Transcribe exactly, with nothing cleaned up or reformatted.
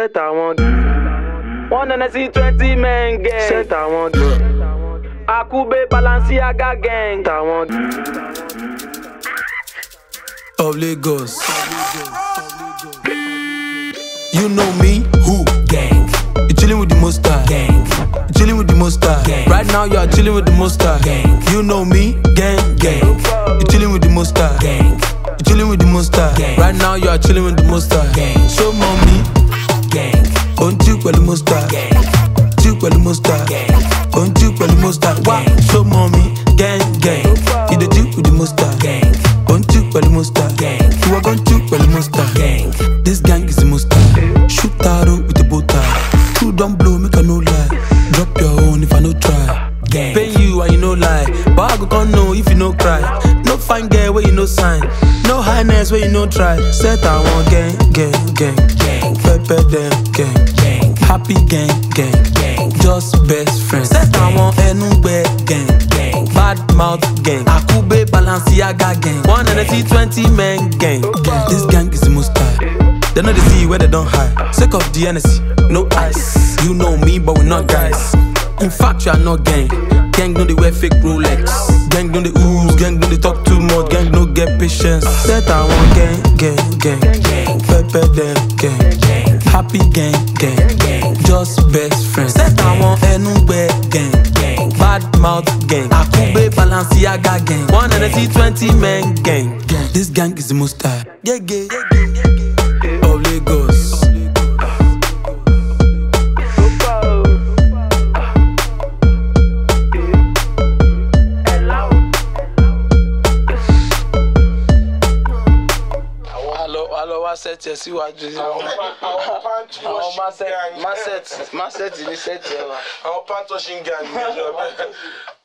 Set àwọn one N S C twenty men gang. Set àwọn Akube Balenciaga gang. Tàwọn of Lagos. You know me, who? Gang. You chillin' with the Monster. Gang. You chillin' with the Monster. Gang. Right now you are chillin' with the Monster. Gang. You know me, gang, gang. You chillin' with the Monster. Gang. You chillin' with the Monster. Gang. Right now you are chillin' with the Monster. Gang. So mommy, gang. Don't you call the Monster? Gang. You call the Monster. Gang. Don't you call the Monster? Why? So mommy, gang, gang. You the Jew with the Monster. Gang. Don't you call the Monster? Gang. You are going to call the Monster. Gang. This gang is the Monster. Shoot arrow with the bow tie. Two don't blow, make a no lie. Drop your own if I no try. Gang. Pay you and you no lie. But I go can't know if you no cry. No fine girl where you no sign. No highness where you no try. Set I want gang, gang, gang, gang. Pepper them, gang, gang. Happy gang, gang, gang. Just best friends. Set I want anywhere, gang, gang. Bad mouth gang. Akube Balenciaga gang. one N S C twenty men gang. gang. This gang is the most tight. They know they see you where they don't hide. Sake of the N S C, no ice. You know me, but we not guys. In fact, you are not gang. Gang don't they wear fake Rolex. Gang don't they ooze. Gang don't they talk too much. Gang no get patience. Set I want gang, gang, gang, gang. Pepper them, gang, gang. Happy gang, gang, gang. Just best friends. Set I want anywhere, gang, gang. Bad mouth gang. Akube Balenciaga gang. one N S C twenty men gang. gang. This gang is the most tight. Yeah, yeah, yeah, yeah, yeah. Of Lagos. Set yẹ síwájú ni àwọn àwọn máa set máa set ní set yẹ wa. Àwọn pantoshin gang ní ẹjọ́ bẹ́ẹ̀.